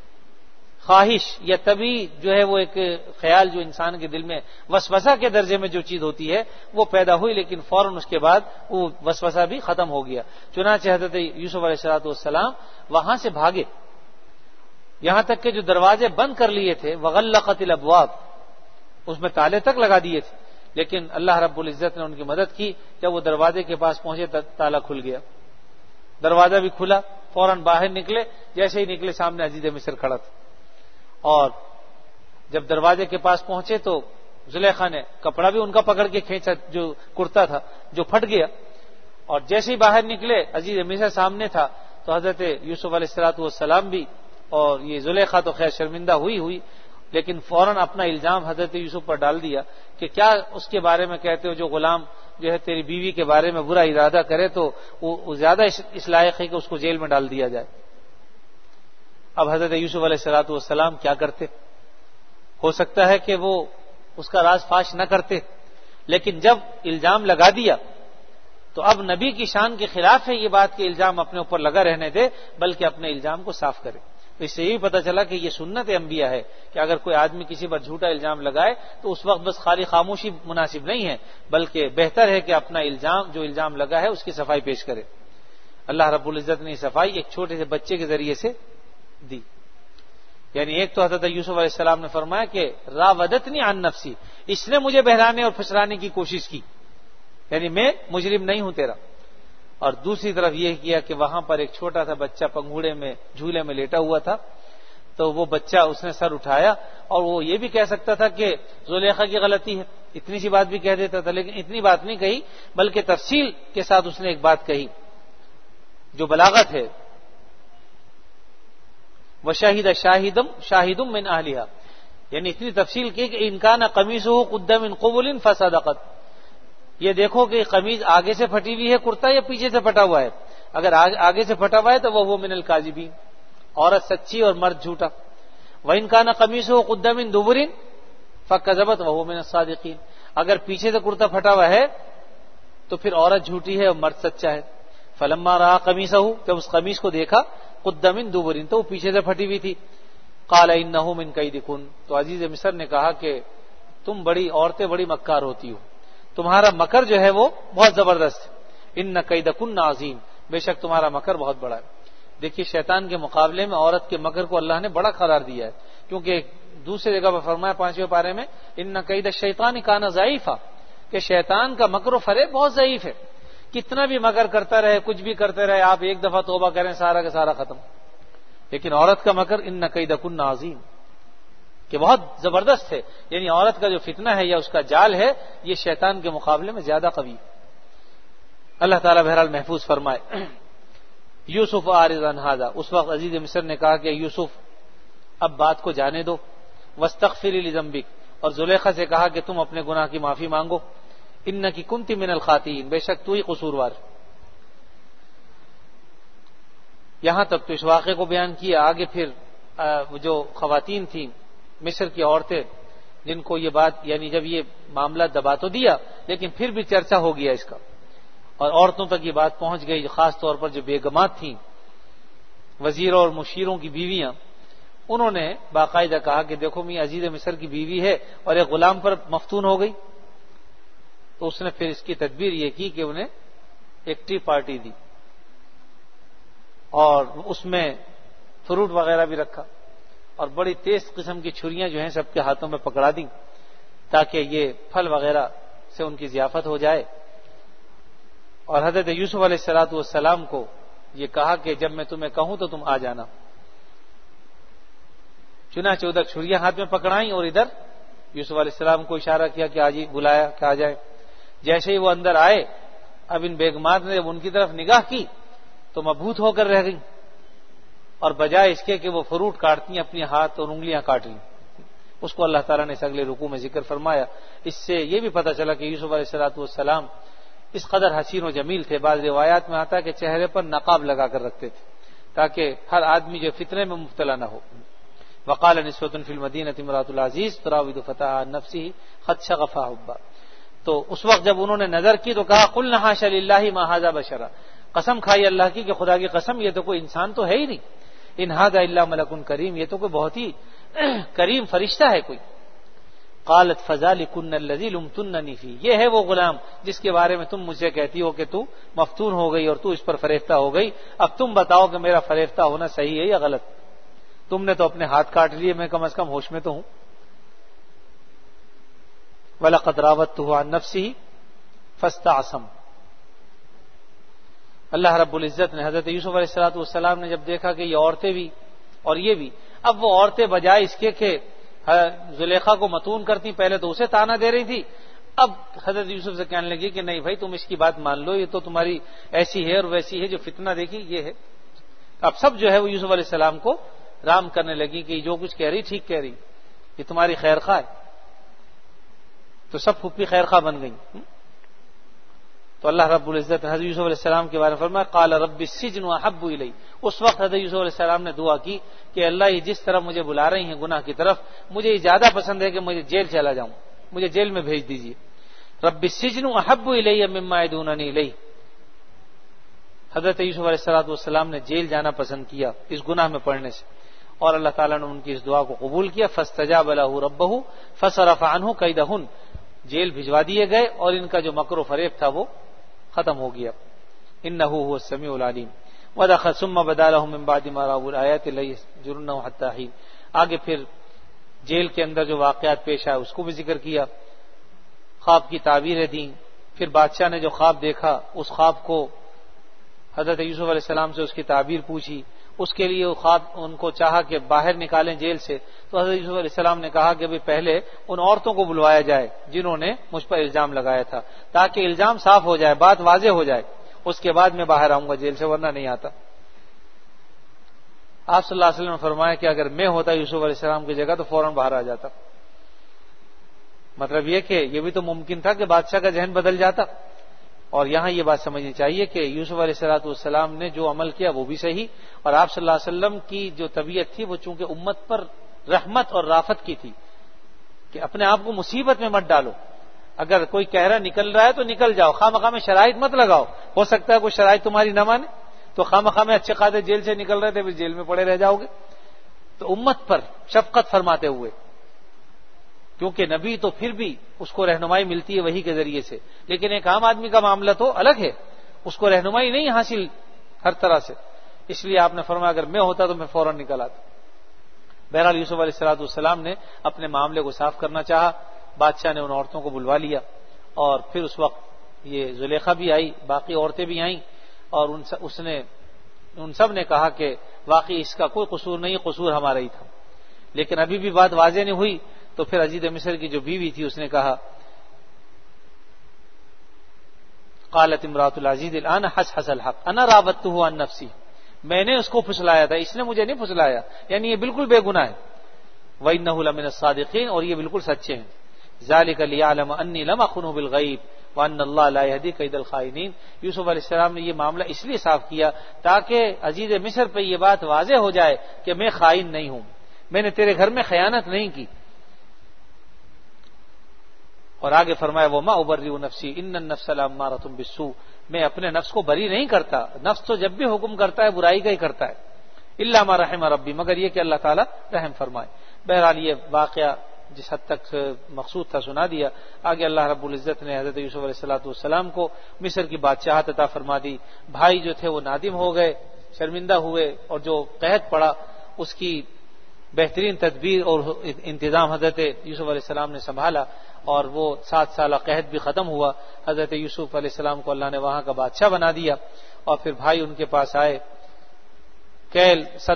[SPEAKER 1] خواہش یا طبعی جو ہے وہ ایک خیال جو انسان کے دل میں وسوسہ کے درجے میں جو چیز ہوتی ہے وہ پیدا ہوئی، لیکن فوراً اس کے بعد وہ وسوسہ بھی ختم ہو گیا. چنانچہ حضرت یوسف علیہ السلام وہاں سے بھاگے، یہاں تک کہ جو دروازے بند کر لیے تھے وغلقت الابواب، اس میں تالے تک لگا دیے تھے، لیکن اللہ رب العزت نے ان کی مدد کی. جب وہ دروازے کے پاس پہنچے تالا کھل گیا، دروازہ بھی کھلا، فوراً باہر نکلے. جیسے ہی نکلے سامنے عزیز مصر کھڑا تھا، اور جب دروازے کے پاس پہنچے تو زلیخا نے کپڑا بھی ان کا پکڑ کے کھینچا، جو کرتا تھا جو پھٹ گیا. اور جیسے ہی باہر نکلے عزیز مصر سامنے تھا، تو حضرت یوسف علیہ السلام بھی اور یہ زلیخا تو خیر شرمندہ ہوئی، لیکن فوراً اپنا الزام حضرت یوسف پر ڈال دیا کہ کیا اس کے بارے میں کہتے ہو جو غلام جو ہے تیری بیوی کے بارے میں برا ارادہ کرے تو وہ زیادہ اس لائق ہے کہ اس کو جیل میں ڈال دیا جائے. اب حضرت یوسف علیہ السلام کیا کرتے؟ ہو سکتا ہے کہ وہ اس کا راز فاش نہ کرتے، لیکن جب الزام لگا دیا تو اب نبی کی شان کے خلاف ہے یہ بات کہ الزام اپنے اوپر لگا رہنے دے، بلکہ اپنے الزام کو صاف کرے. تو اس سے یہ پتہ چلا کہ یہ سنت انبیاء ہے کہ اگر کوئی آدمی کسی پر جھوٹا الزام لگائے تو اس وقت بس خالی خاموشی مناسب نہیں ہے، بلکہ بہتر ہے کہ اپنا جو الزام لگا ہے اس کی صفائی پیش کرے. اللہ رب العزت نے یہ صفائی ایک چھوٹے سے بچے کے ذریعے سے دی. یعنی ایک تو حضرت یوسف علیہ السلام نے فرمایا کہ راودتنی عن نفسی، اس نے مجھے بہلانے اور پھسرانے کی کوشش کی، یعنی میں مجرم نہیں ہوں تیرا. اور دوسری طرف یہ کیا کہ وہاں پر ایک چھوٹا سا بچہ پنگوڑے میں جھولے میں لیٹا ہوا تھا، تو وہ بچہ اس نے سر اٹھایا، اور وہ یہ بھی کہہ سکتا تھا کہ زلیخا کی غلطی ہے، اتنی سی بات بھی کہہ دیتا تھا، لیکن اتنی بات نہیں کہی، بلکہ تفصیل کے ساتھ اس نے ایک بات کہی جو بلاغت ہے. وشاہد شاہدم من اہلھا، یعنی اتنی تفصیل کی کہ ان کان قمیصہ قد من قبل فصدقت، یہ دیکھو کہ قمیض آگے سے پھٹی ہوئی ہے کرتا یا پیچھے سے پھٹا ہوا ہے. اگر آگے سے پھٹا ہوا ہے تو وہ من الکاذبین، عورت سچی اور مرد جھوٹا. وان کان قمیصہ قد من دبر فکذبت وهو من الصادقین، اگر پیچھے سے کرتا پھٹا ہوا ہے تو پھر عورت جھوٹی ہے اور مرد سچا ہے. فلما رأى قمیصہ، جب اس قمیص کو دیکھا قد من دبر، تو وہ پیچھے سے پھٹی ہوئی تھی. قال انہ من کیدکن، تو عزیز مصر نے کہا کہ تم بڑی عورتیں بڑی مکار ہوتی ہو، تمہارا مکر جو ہے وہ بہت زبردست ہے. ان کیدکن عظیم، بے شک تمہارا مکر بہت بڑا ہے. دیکھیے شیطان کے مقابلے میں عورت کے مکر کو اللہ نے بڑا قرار دیا ہے، کیونکہ دوسری جگہ پر فرمایا 5ویں پارے میں ان کید الشیطان کان ضعیفا، کہ شیطان کا مکر و فریب بہت ضعیف ہے. کتنا بھی مکر کرتا رہے، کچھ بھی کرتے رہے، آپ ایک دفعہ توبہ کریں سارا کا سارا ختم. لیکن عورت کا مکر ان کیدکن عظیم، کہ بہت زبردست ہے. یعنی عورت کا جو فتنہ ہے یا اس کا جال ہے یہ شیطان کے مقابلے میں زیادہ قوی. اللہ تعالیٰ بہرحال محفوظ فرمائے. یوسف عارض عن ھذا، اس وقت عزیز مصر نے کہا کہ یوسف اب بات کو جانے دو. واستغفری لذنبک، اور زلیخا سے کہا کہ تم اپنے گناہ کی معافی مانگو. انکی کنت من الخاطئین، بے شک تو ہی قصوروار. یہاں تک تو اس واقعے کو بیان کیا. آگے پھر جو خواتین تھیں مصر کی عورتیں جن کو یہ بات، یعنی جب یہ معاملہ دبا تو دیا لیکن پھر بھی چرچا ہو گیا اس کا، اور عورتوں تک یہ بات پہنچ گئی، خاص طور پر جو بیگمات تھیں، وزیروں اور مشیروں کی بیویاں، انہوں نے باقاعدہ کہا کہ دیکھو میں عزیز مصر کی بیوی ہے اور ایک غلام پر مفتون ہو گئی. تو اس نے پھر اس کی تدبیر یہ کی کہ انہیں ایک ٹی پارٹی دی اور اس میں فروٹ وغیرہ بھی رکھا اور بڑی تیز قسم کی چھریاں جو ہیں سب کے ہاتھوں میں پکڑا دیں تاکہ یہ پھل وغیرہ سے ان کی ضیافت ہو جائے. اور حضرت یوسف علیہ السلام کو یہ کہا کہ جب میں تمہیں کہوں تو تم آ جانا. چنانچہ ادھر چھریاں ہاتھ میں پکڑائیں اور ادھر یوسف علیہ السلام کو اشارہ کیا کہ آج بلایا کہ آ جائے. جیسے ہی وہ اندر آئے، اب ان بیگمات نے جب ان کی طرف نگاہ کی تو مبہوت ہو کر رہ گئی، اور بجائے اس کے کہ وہ فروٹ کاٹتی اپنے ہاتھ اور انگلیاں کاٹ لیں. اس کو اللہ تعالیٰ نے اس اگلے رکوع میں ذکر فرمایا. اس سے یہ بھی پتہ چلا کہ یوسف علیہ السلام اس قدر حسین و جمیل تھے. بعض روایات میں آتا ہے کہ چہرے پر نقاب لگا کر رکھتے تھے تاکہ ہر آدمی جو فتنے میں مبتلا نہ ہو. وقال نسوة فی المدینة امرأة العزیز تراود فتاها عن نفسه قد شغفها حبا. تو اس وقت جب انہوں نے نظر کی تو کہا قلنا حاشا للہ ما ھذا بشرا، قسم کھائی اللہ کی کہ خدا کی قسم یہ تو کوئی انسان تو ہے ہی نہیں. ان ھذا الا ملک کریم، یہ تو کوئی بہت ہی کریم فرشتہ ہے کوئی. قالت فذلکن الذی لمتننی فیہ، یہ ہے وہ غلام جس کے بارے میں تم مجھے کہتی ہو کہ تو مفتون ہو گئی اور تو اس پر فریفتہ ہو گئی. اب تم بتاؤ کہ میرا فریفتہ ہونا صحیح ہے یا غلط. تم نے تو اپنے ہاتھ کاٹ لیے، میں کم از کم ہوش میں تو ہوں. وَلَقَدْ رَاوَدتُّهُ عَن نَفْسِهِ فَاسْتَعْصَمَ. اللہ رب العزت نے حضرت یوسف علیہ السلام نے جب دیکھا کہ یہ عورتیں بھی اور یہ بھی، اب وہ عورتیں بجائے اس کے کہ زلیخا کو متون کرتی، پہلے تو اسے تانا دے رہی تھی، اب حضرت یوسف سے کہنے لگی کہ نہیں بھائی تم اس کی بات مان لو، یہ تو تمہاری ایسی ہے اور ویسی ہے، جو فتنہ دیکھی یہ ہے. اب سب جو ہے وہ یوسف علیہ السلام کو رام کرنے لگی کہ جو کچھ کہہ رہی ٹھیک کہہ رہی، یہ تمہاری خیر خواہ ہے. تو سب پھوپھی خیر خواہ بن گئی. تو اللہ رب العزت حضرت یوسف علیہ السلام کے بارے میں فرمایا قال رب السجن احب الی. اس وقت حضرت یوسف علیہ السلام نے دعا کی کہ اللہ یہ جس طرح مجھے بلا رہی ہیں گناہ کی طرف، مجھے یہ زیادہ پسند ہے کہ مجھے جیل چلا جاؤں، مجھے جیل میں بھیج دیجیے. رب السجن احب الی مما یدعوننی الیہ. حضرت یوسف علیہ السلام نے جیل جانا پسند کیا اس گناہ میں پڑنے سے، اور اللہ تعالیٰ نے ان کی اس دعا کو قبول کیا. فاستجاب له ربه فصرف عنه کیدہن. جیل بھجوا دیے گئے اور ان کا جو مکر و فریب تھا وہ ختم ہو گیا. انہ هو السمیع العلیم. ودخل ثم بدا لهم من بعد ما رأوا الآیات لیسجننه حتى حین. آگے پھر جیل کے اندر جو واقعات پیش آئے اس کو بھی ذکر کیا، خواب کی تعبیریں دیں. پھر بادشاہ نے جو خواب دیکھا اس خواب کو حضرت یوسف علیہ السلام سے اس کی تعبیر پوچھی. اس کے لیے وہ خواب ان کو چاہا کہ باہر نکالیں جیل سے. تو حضرت یوسف علیہ السلام نے کہا کہ پہلے ان عورتوں کو بلوایا جائے جنہوں نے مجھ پر الزام لگایا تھا، تاکہ الزام صاف ہو جائے، بات واضح ہو جائے، اس کے بعد میں باہر آؤں گا جیل سے، ورنہ نہیں آتا. آپ صلی اللہ علیہ وسلم نے فرمایا کہ اگر میں ہوتا یوسف علیہ السلام کی جگہ تو فوراً باہر آ جاتا. مطلب یہ کہ یہ بھی تو ممکن تھا کہ بادشاہ کا ذہن بدل جاتا. اور یہاں یہ بات سمجھنی چاہیے کہ یوسف علیہ السلام نے جو عمل کیا وہ بھی صحیح، اور آپ صلی اللہ علیہ وسلم کی جو طبیعت تھی وہ چونکہ امت پر رحمت اور رافت کی تھی کہ اپنے آپ کو مصیبت میں مت ڈالو. اگر کوئی کہہ رہا نکل رہا ہے تو نکل جاؤ، خواہ مخواہ میں شرائط مت لگاؤ، ہو سکتا ہے کوئی شرائط تمہاری نہ مانے. تو خواہ میں اچھے خاصے جیل سے نکل رہے تھے، پھر جیل میں پڑے رہ جاؤ گے. تو امت پر شفقت فرماتے ہوئے، کیونکہ نبی تو پھر بھی اس کو رہنمائی ملتی ہے وحی کے ذریعے سے، لیکن ایک عام آدمی کا معاملہ تو الگ ہے، اس کو رہنمائی نہیں حاصل ہر طرح سے. اس لیے آپ نے فرمایا اگر میں ہوتا تو میں فوراً نکل آتا. بہرحال یوسف علیہ السلام نے اپنے معاملے کو صاف کرنا چاہا. بادشاہ نے ان عورتوں کو بلوا لیا، اور پھر اس وقت یہ زلیخا بھی آئی، باقی عورتیں بھی آئیں، اور ان سب نے کہا کہ واقعی اس کا کوئی قصور نہیں، قصور ہمارا ہی تھا. لیکن ابھی بھی بات واضح نہیں ہوئی، تو پھر عزیز مصر کی جو بیوی تھی اس نے کہا، قالت امرأۃ العزیز الآن حسحس الحق انا راودته عن نفسی، میں نے اس کو پھسلایا تھا، اس نے مجھے نہیں پھسلایا، یعنی یہ بالکل بے گناہ ہے. وإنه لمن الصادقین، اور یہ بالکل سچے ہیں. ذلك ليعلم انی لم اخنه بالغیب وان اللہ لا يهدي كيد الخائنین. یوسف علیہ السلام نے یہ معاملہ اس لیے صاف کیا تاکہ عزیز مصر پہ یہ بات واضح ہو جائے کہ میں خائن نہیں ہوں، میں نے تیرے گھر میں خیانت نہیں کی. اور آگے فرمایا وما ابرئ نفسی ان النفس لامارۃ بالسوء، میں اپنے نفس کو بری نہیں کرتا، نفس تو جب بھی حکم کرتا ہے برائی کا ہی کرتا ہے. الا ما رحم ربی، مگر یہ کہ اللہ تعالیٰ رحم فرمائے. بہرحال یہ واقعہ جس حد تک مقصود تھا سنا دیا. آگے اللہ رب العزت نے حضرت یوسف علیہ السلام کو مصر کی بادشاہت عطا فرما دی. بھائی جو تھے وہ نادم ہو گئے، شرمندہ ہوئے، اور جو قحط پڑا اس کی بہترین تدبیر اور انتظام حضرت یوسف علیہ السلام نے سنبھالا، اور وہ 7 سالہ قحط بھی ختم ہوا. حضرت یوسف علیہ السلام کو اللہ نے وہاں کا بادشاہ بنا دیا. اور پھر بھائی ان کے پاس آئے، کیل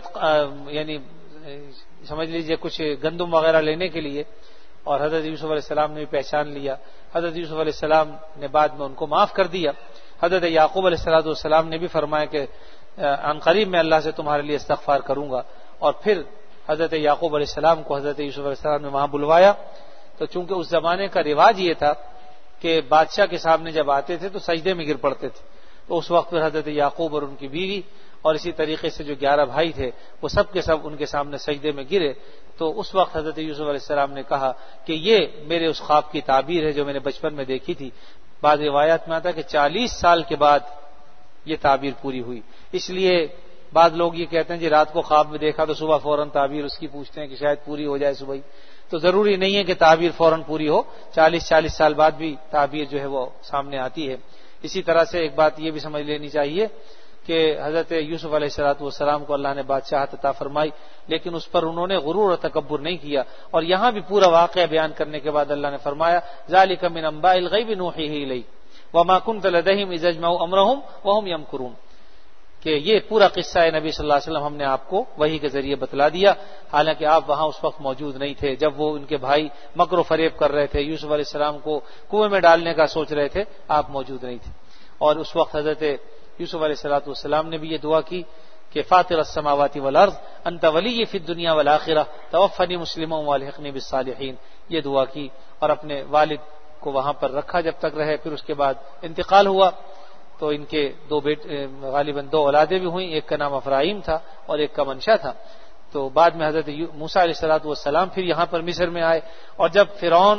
[SPEAKER 1] یعنی سمجھ لیجئے کچھ گندم وغیرہ لینے کے لیے، اور حضرت یوسف علیہ السلام نے بھی پہچان لیا. حضرت یوسف علیہ السلام نے بعد میں ان کو معاف کر دیا. حضرت یعقوب علیہ السلام نے بھی فرمایا کہ عن قریب میں اللہ سے تمہارے لیے استغفار کروں گا. اور پھر حضرت یعقوب علیہ السلام کو حضرت یوسف علیہ السلام نے وہاں بلوایا. تو چونکہ اس زمانے کا رواج یہ تھا کہ بادشاہ کے سامنے جب آتے تھے تو سجدے میں گر پڑتے تھے، تو اس وقت پھر حضرت یعقوب اور ان کی بیوی اور اسی طریقے سے جو 11 بھائی تھے وہ سب کے سب ان کے سامنے سجدے میں گرے. تو اس وقت حضرت یوسف علیہ السلام نے کہا کہ یہ میرے اس خواب کی تعبیر ہے جو میں نے بچپن میں دیکھی تھی. بعض روایات میں آتا ہے کہ 40 سال کے بعد یہ تعبیر پوری ہوئی. اس لیے بعض لوگ یہ کہتے ہیں جی رات کو خواب میں دیکھا تو صبح فوراً تعبیر اس کی پوچھتے ہیں کہ شاید پوری ہو جائے صبح ہی. تو ضروری نہیں ہے کہ تعبیر فوراً پوری ہو، 40 سال بعد بھی تعبیر جو ہے وہ سامنے آتی ہے. اسی طرح سے ایک بات یہ بھی سمجھ لینی چاہیے کہ حضرت یوسف علیہ السلام کو اللہ نے بادشاہت عطا فرمائی، لیکن اس پر انہوں نے غرور اور تکبر نہیں کیا. اور یہاں بھی پورا واقعہ بیان کرنے کے بعد اللہ نے فرمایا ذالک من انباء الغیب نوحیہ الیک وما کنت لدیہم اذ اجمعوا امرہم وہم یمکرون، کہ یہ پورا قصہ ہے نبی صلی اللہ علیہ وسلم ہم نے آپ کو وحی کے ذریعے بتلا دیا، حالانکہ آپ وہاں اس وقت موجود نہیں تھے جب وہ ان کے بھائی مکر و فریب کر رہے تھے، یوسف علیہ السلام کو کنویں میں ڈالنے کا سوچ رہے تھے، آپ موجود نہیں تھے. اور اس وقت حضرت یوسف علیہ السلام نے بھی یہ دعا کی کہ فاطر السماوات والارض انت ولی فی الدنیا والآخرہ توفنی مسلما والحقنی بالصالحین، یہ دعا کی. اور اپنے والد کو وہاں پر رکھا جب تک رہے، پھر اس کے بعد انتقال ہوا تو ان کے غالباً 2 اولادیں بھی ہوئیں، ایک کا نام افراہیم تھا اور ایک کا منشا تھا. تو بعد میں حضرت موسیٰ علیہ السلام پھر یہاں پر مصر میں آئے، اور جب فرعون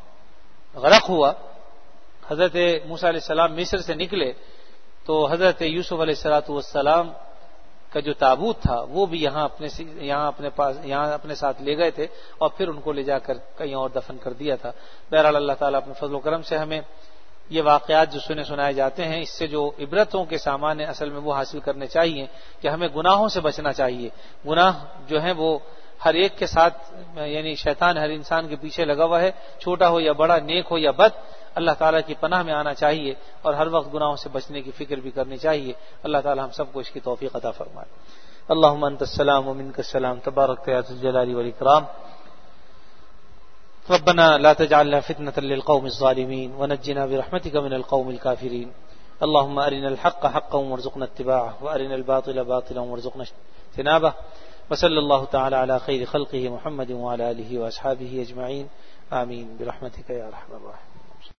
[SPEAKER 1] غرق ہوا، حضرت موسیٰ علیہ السلام مصر سے نکلے تو حضرت یوسف علیہ السلام کا جو تابوت تھا وہ بھی یہاں اپنے ساتھ لے گئے تھے، اور پھر ان کو لے جا کر کہیں اور دفن کر دیا تھا. بہرحال اللہ تعالیٰ اپنے فضل و کرم سے ہمیں یہ واقعات جو سنائے جاتے ہیں اس سے جو عبرتوں کے سامان ہیں اصل میں وہ حاصل کرنے چاہیے کہ ہمیں گناہوں سے بچنا چاہیے. گناہ جو ہیں وہ ہر ایک کے ساتھ، یعنی شیطان ہر انسان کے پیچھے لگا ہوا ہے، چھوٹا ہو یا بڑا، نیک ہو یا بد، اللہ تعالیٰ کی پناہ میں آنا چاہیے اور ہر وقت گناہوں سے بچنے کی فکر بھی کرنی چاہیے. اللہ تعالیٰ ہم سب کو اس کی توفیق عطا فرمائے. اللہم انت السلام ومنک السلام تبارک یا ذو الجلال والاکرام. ربنا لا تجعلنا فتنة للقوم الظالمين ونجنا برحمتك من القوم الكافرين. اللهم أرنا الحق حقا وارزقنا اتباعه وأرنا الباطل باطلا وارزقنا اجتنابه. وصلى الله تعالى على خير خلقه محمد وعلى آله وأصحابه أجمعين. آمين برحمتك يا أرحم الراحمين.